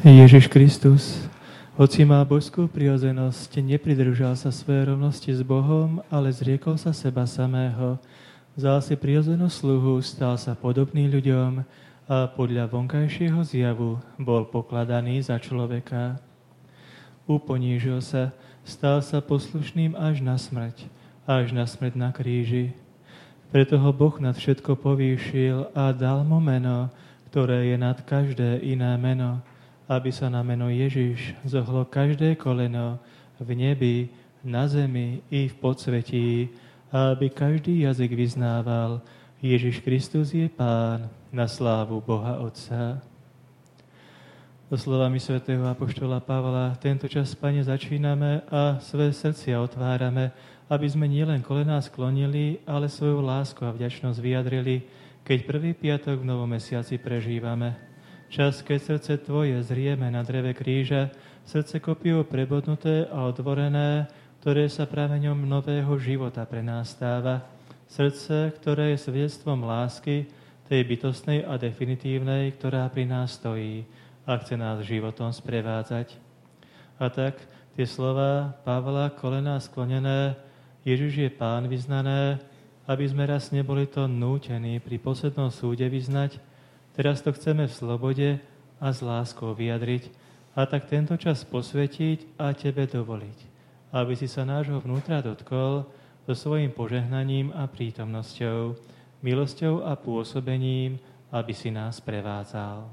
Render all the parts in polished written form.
Ježiš Kristus, hoci má božskú prirodzenosť, nepridržal sa svojej rovnosti s Bohom, ale zriekol sa seba samého. Vzal si prirodzenú sluhu, stal sa podobný ľuďom a podľa vonkajšieho zjavu bol pokladaný za človeka. Uponížil sa, stal sa poslušným až na smrť na kríži. Preto ho Boh nad všetko povýšil a dal mu meno, ktoré je nad každé iné meno, aby sa na meno Ježiš zohlo každé koleno v nebi, na zemi i v podsvetí, a aby každý jazyk vyznával, Ježiš Kristus je Pán, na slávu Boha Otca. So slovami svätého apoštola Pavla, tento čas, Pane, začíname a svoje srdcia otvárame, aby sme nielen kolená sklonili, ale svoju lásku a vďačnosť vyjadrili, keď prvý piatok v novom mesiaci prežívame. Čas, keď srdce Tvoje zrieme na dreve kríža, srdce kopiou prebodnuté a otvorené, ktoré sa prameňom nového života pre nás stáva. Srdce, ktoré je svedectvom lásky, tej bytostnej a definitívnej, ktorá pri nás stojí a chce nás životom sprevádzať. A tak tie slova Pavla, kolená sklonené, Ježiš je Pán vyznané, aby sme raz neboli to nútení pri poslednom súde vyznať. Teraz to chceme v slobode a s láskou vyjadriť a tak tento čas posvetiť a Tebe dovoliť, aby si sa nášho vnútra dotkol so svojím požehnaním a prítomnosťou, milosťou a pôsobením, aby si nás prevádzal.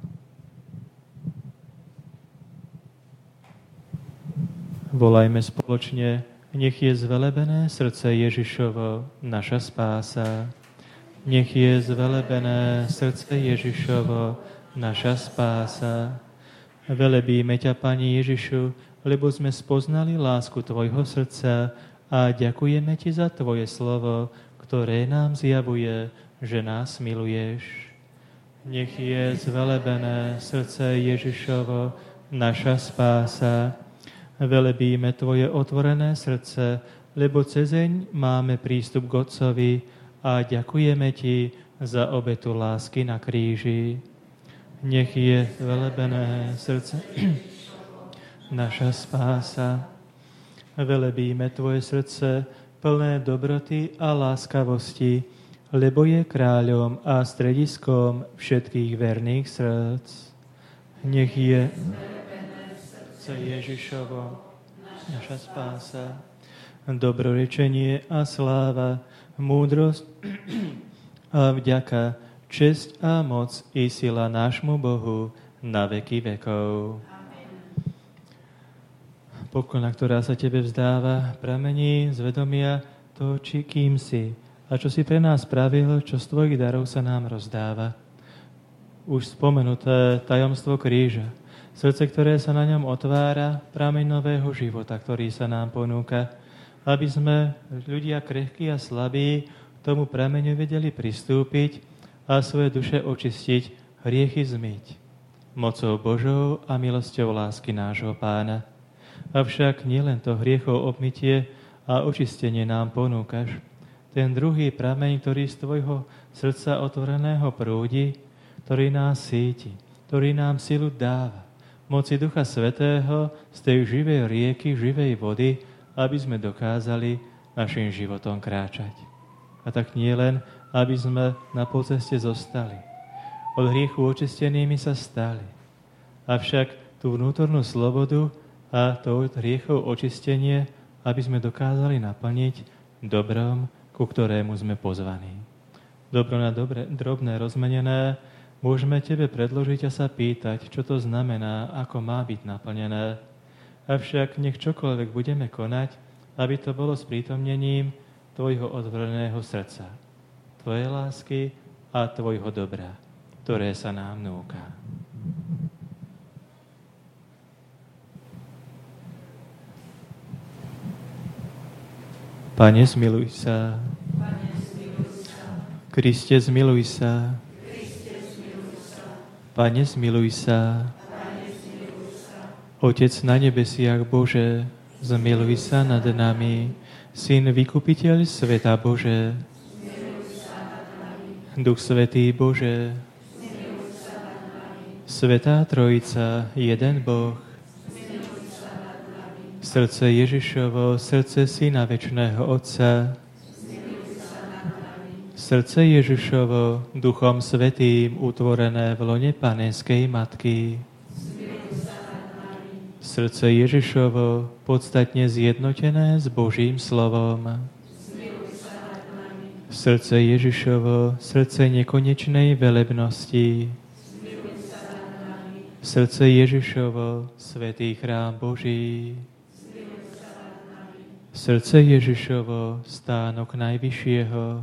Volajme spoločne: Nech je zvelebené srdce Ježišovo, naša spása. Nech je zvelebené srdce Ježišovo, naša spása. Velebíme ťa, Pani Ježišu, lebo sme spoznali lásku Tvojho srdca a ďakujeme Ti za Tvoje slovo, ktoré nám zjavuje, že nás miluješ. Nech je zvelebené srdce Ježišovo, naša spása. Velebíme Tvoje otvorené srdce, lebo cezeň máme prístup k Otcovi a ďakujeme Ti za obetu lásky na kríži. Nech je velebené srdce naša spása. Velebíme Tvoje srdce, plné dobroty a láskavosti, lebo je kráľom a strediskom všetkých verných srdc. Nech je srdce Ježišovo, naša spása. Dobrorečenie a sláva, múdrosť a vďaka, česť a moc i sila nášmu Bohu na veky vekov. Poklona, ktorá sa Tebe vzdáva, pramení z vedomia toho, kým si a čo si pre nás spravil, čo z Tvojich darov sa nám rozdáva. Už spomenuté tajomstvo kríža, srdce, ktoré sa na ňom otvára, prameň nového života, ktorý sa nám ponúka, aby sme, ľudia krehkí a slabí, k tomu prameňu vedeli pristúpiť a svoje duše očistiť, hriechy zmyť. Mocou Božou a milosťou lásky nášho Pána. Avšak nielen to hriechov obmytie a očistenie nám ponúkaš. Ten druhý prameň, ktorý z Tvojho srdca otvoreného prúdi, ktorý nás síti, ktorý nám silu dáva, moci Ducha Svätého z tej živej rieky, živej vody, aby sme dokázali našim životom kráčať. A tak nie len, aby sme na polceste zostali. Od hriechu očistenými sa stali. Avšak tú vnútornú slobodu a to od hriechov očistenie, aby sme dokázali naplniť dobrom, ku ktorému sme pozvaní. Dobro na drobné rozmenené môžeme Tebe predložiť a sa pýtať, čo to znamená, ako má byť naplnené. Avšak nech čokoľvek budeme konať, aby to bolo s prítomnením Tvojho otvoreného srdca, Tvojej lásky a Tvojho dobra, ktoré sa nám núka. Pane, zmiluj sa. Kriste, zmiluj sa. Pane, zmiluj sa. Otec na nebesiach Bože, zmiluj sa nad nami. Syn Vykupiteľ sveta Bože, Duch Svätý Bože, Svätá Trojica, jeden Boh. Srdce Ježišovo, srdce Syna večného Otca. Srdce Ježišovo, Duchom Svätým utvorené v lone Panenskej Matky. Srdce Ježišovo, podstatne zjednotené s Božím slovom. Srdce Ježišovo, srdce nekonečnej velebnosti. Srdce Ježišovo, svätý chrám Boží. Srdce Ježišovo, stánok Najvyššieho.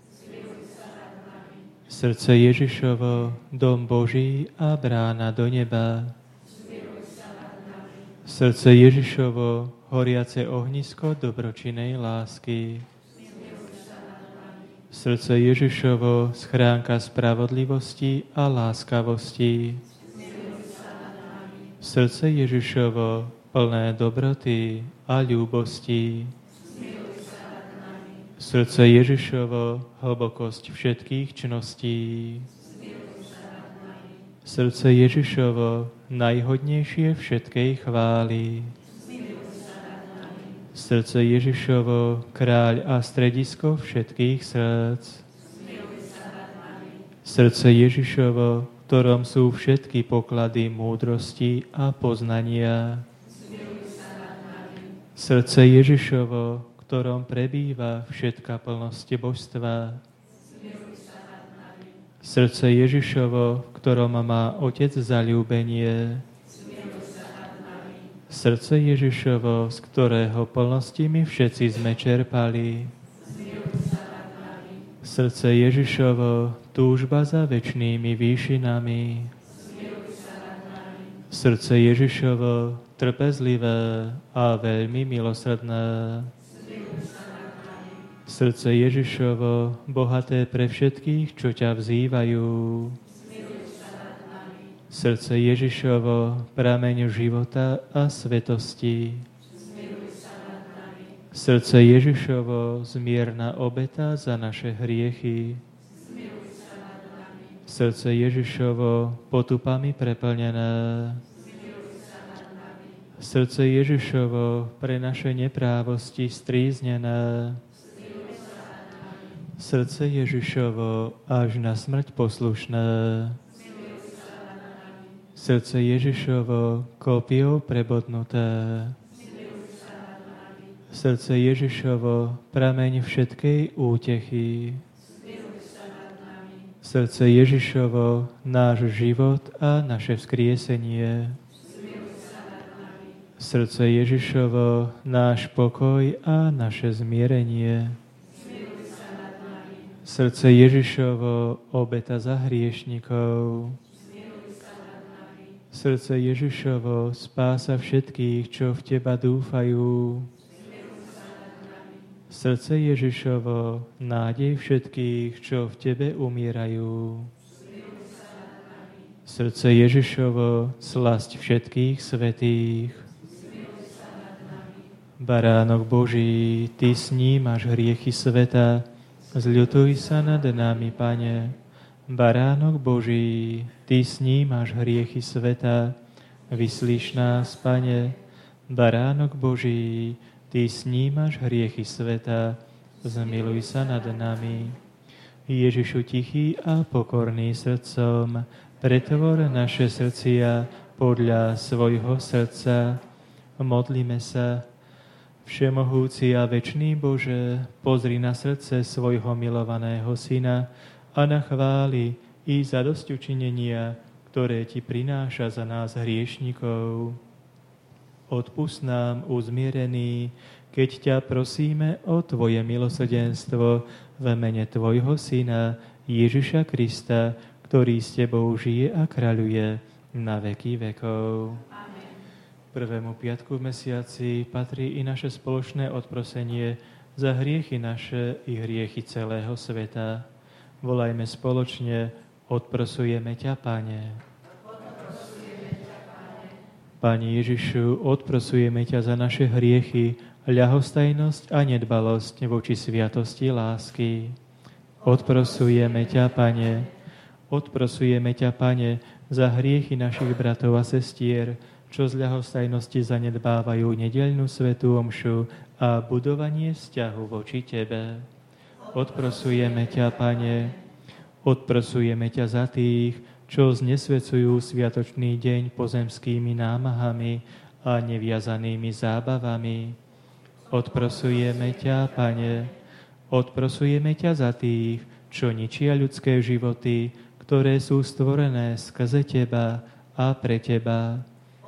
Srdce Ježišovo, dom Boží a brána do neba. Srdce Ježišovo, horiace ohnisko dobročinnej lásky. Srdce Ježišovo, schránka spravodlivosti a láskavosti. Srdce Ježišovo, plné dobroty a ľúbosti. Srdce Ježišovo, hlbokosť všetkých čností. Srdce Ježišovo, najhodnejšie všetkej chvály. Srdce Ježišovo, kráľ a stredisko všetkých srdc. Srdce Ježišovo, v ktorom sú všetky poklady múdrosti a poznania. Srdce Ježišovo, v ktorom prebýva všetká plnosť božstva. Srdce Ježišovo, v ktorom má Otec zaľúbenie. Srdce Ježišovo, z ktorého plnosti my všetci sme čerpali. Srdce Ježišovo, túžba za večnými výšinami. Srdce Ježišovo, trpezlivé a veľmi milosrdné. Srdce Ježišovo, bohaté pre všetkých, čo ťa vzývajú. Srdce Ježišovo, prameň života a svetosti. Srdce Ježišovo, zmierna obeta za naše hriechy. Srdce Ježišovo, potupami preplnené. Srdce Ježišovo, pre naše neprávosti stríznené. Srdce Ježišovo, až na smrť poslušné. Srdce Ježišovo, kópiou prebodnuté. Srdce Ježišovo, prameň všetkej útechy. Srdce Ježišovo, náš život a naše vzkriesenie. Srdce Ježišovo, náš pokoj a naše zmierenie. Srdce Ježišovo, obeta za hriešnikov. Srdce Ježišovo, spása všetkých, čo v Teba dúfajú. Srdce Ježišovo, nádej všetkých, čo v Tebe umierajú. Srdce Ježišovo, slasť všetkých svätých. Baránok Boží, Ty snímaš hriechy sveta, zľutuj sa nad nami, Pane. Baránok Boží, Ty snímaš hriechy sveta, vyslíš nás, Pane. Baránok Boží, Ty snímaš hriechy sveta, zmiluj sa nad nami. Ježišu tichý a pokorný srdcom, pretvor naše srdcia podľa svojho srdca. Modlíme sa. Všemohúci a večný Bože, pozri na srdce svojho milovaného Syna a na chvály i zadosťučinenia, ktoré Ti prináša za nás hriešnikov. Odpusť nám, uzmierený, keď ťa prosíme o Tvoje milosrdenstvo v mene Tvojho Syna Ježiša Krista, ktorý s Tebou žije a kráľuje na veky vekov. Prvému piatku v mesiaci patrí i naše spoločné odprosenie za hriechy naše i hriechy celého sveta. Volajme spoločne, odprosujeme ťa, Pane. Pane Ježišu, odprosujeme ťa za naše hriechy, ľahostajnosť a nedbalosť voči sviatosti lásky. Odprosujeme ťa, Pane. Odprosujeme ťa, Pane, za hriechy našich bratov a sestier, čo z ľahostajnosti zanedbávajú nedeľnú svätú omšu a budovanie vzťahu voči Tebe. Odprosujeme ťa, Pane, odprosujeme ťa za tých, čo znesvecujú sviatočný deň pozemskými námahami a neviazanými zábavami. Odprosujeme ťa, Pane, odprosujeme ťa za tých, čo ničia ľudské životy, ktoré sú stvorené skrze Teba a pre Teba.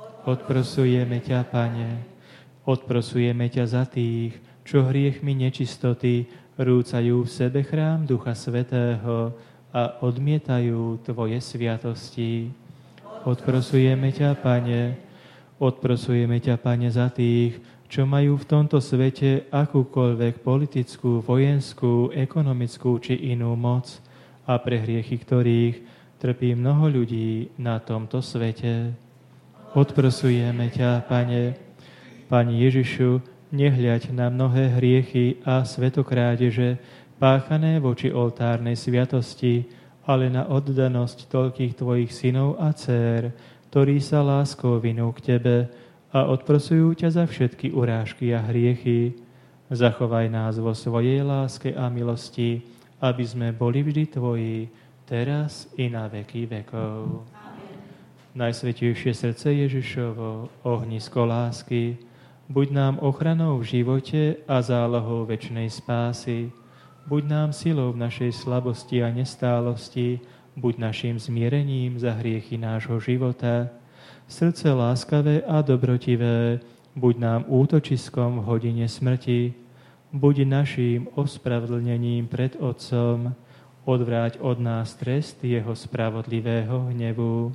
Odprosujeme ťa, Pane, odprosujeme ťa za tých, čo hriechmi nečistoty rúcajú v sebe chrám Ducha Svätého a odmietajú Tvoje sviatosti. Odprosujeme ťa, Pane, odprosujeme ťa, Pane, za tých, čo majú v tomto svete akúkoľvek politickú, vojenskú, ekonomickú či inú moc a pre hriechy ktorých trpí mnoho ľudí na tomto svete. Odprosujeme ťa, Pane, Pane Ježišu, nehľaď na mnohé hriechy a svetokrádeže páchané voči oltárnej sviatosti, ale na oddanosť toľkých Tvojich synov a dcér, ktorí sa láskou vinú k Tebe a odprosujú ťa za všetky urážky a hriechy. Zachovaj nás vo svojej láske a milosti, aby sme boli vždy Tvoji, teraz i na veky vekov. Najsvätejšie srdce Ježišovo, ohnisko lásky, buď nám ochranou v živote a zálohou večnej spásy. Buď nám silou v našej slabosti a nestálosti, buď našim zmierením za hriechy nášho života. Srdce láskavé a dobrotivé, buď nám útočiskom v hodine smrti. Buď naším ospravedlnením pred Otcom, odvráť od nás trest jeho spravodlivého hnevu.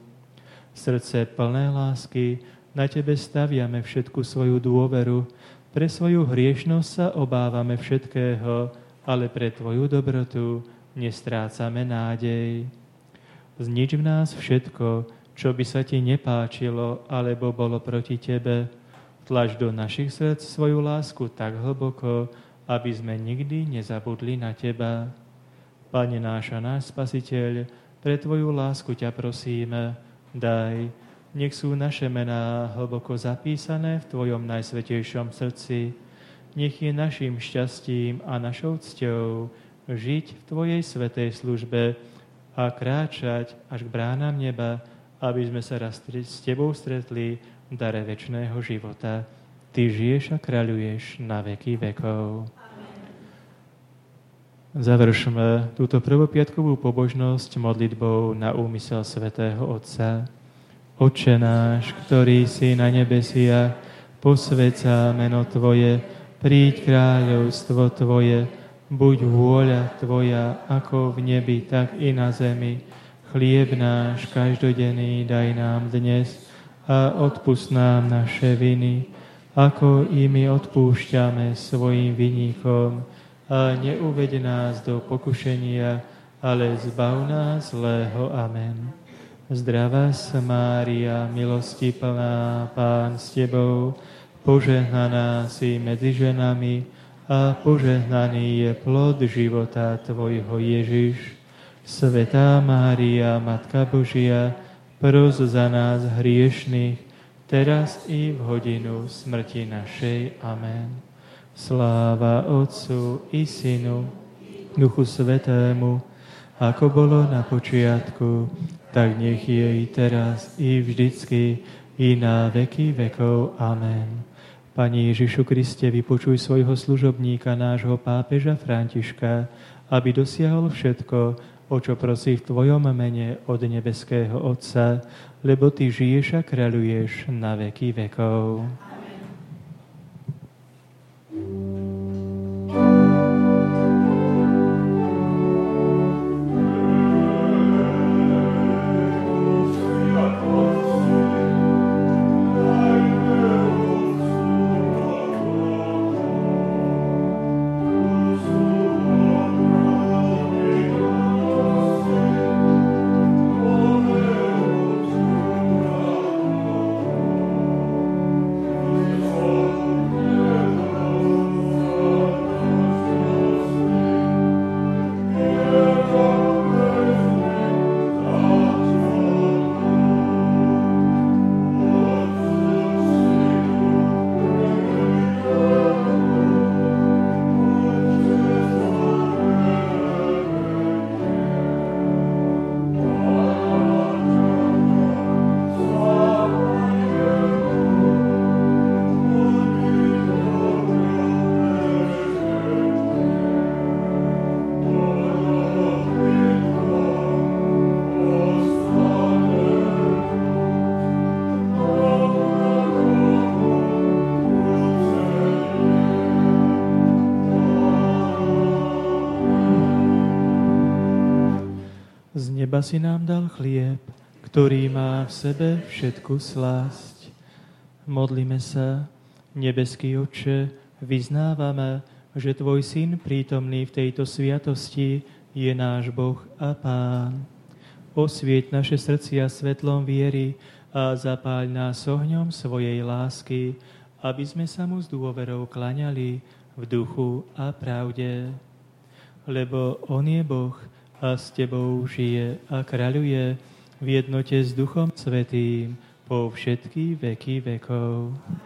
Srdce plné lásky, na Tebe staviame všetku svoju dôveru, pre svoju hriešnosť sa obávame všetkého, ale pre Tvoju dobrotu nestrácame nádej. Znič v nás všetko, čo by sa Ti nepáčilo, alebo bolo proti Tebe. Tlač do našich srdc svoju lásku tak hlboko, aby sme nikdy nezabudli na Teba. Pane náš a náš Spasiteľ, pre Tvoju lásku ťa prosíme, daj, nech sú naše mená hlboko zapísané v Tvojom najsvätejšom srdci. Nech je našim šťastím a našou cťou žiť v Tvojej svätej službe a kráčať až k bránam neba, aby sme sa raz s Tebou stretli v dare večného života. Ty žiješ a kráľuješ na veky vekov. Završme túto prvopiatkovú pobožnosť modlitbou na úmysel svätého Otca. Otče náš, ktorý si na nebesiach, posväť sa meno Tvoje, príď kráľovstvo Tvoje, buď vôľa Tvoja, ako v nebi, tak i na zemi. Chlieb náš každodenný daj nám dnes a odpusť nám naše viny, ako i my odpúšťame svojim viníkom. A neuveď nás do pokušenia, ale zbav nás zlého. Amen. Zdravá Mária, milosti plná, Pán s Tebou, požehnaná si medzi ženami a požehnaný je plod života Tvojho Ježiš. Svätá Mária, Matka Božia, pros za nás hriešnych, teraz i v hodinu smrti našej. Amen. Sláva Otcu i Synu, Duchu Svätému, ako bolo na počiatku, tak nech je i teraz, i vždycky, i na veky vekov. Amen. Pane Ježišu Kriste, vypočuj svojho služobníka, nášho pápeža Františka, aby dosiahol všetko, o čo prosí v Tvojom mene od nebeského Otca, lebo Ty žiješ a kráľuješ na veky vekov. iba si nám dal chlieb, ktorý má v sebe všetku slásť. Modlíme sa, nebeský Otče, vyznávame, že Tvoj Syn prítomný v tejto sviatosti je náš Boh a Pán. Osvieť naše srdcia svetlom viery a zapáľ nás ohňom svojej lásky, aby sme sa mu s dôverou klaňali v duchu a pravde. Lebo on je Boh a s Tebou žije a kráľuje v jednote s Duchom Svätým po všetky veky vekov.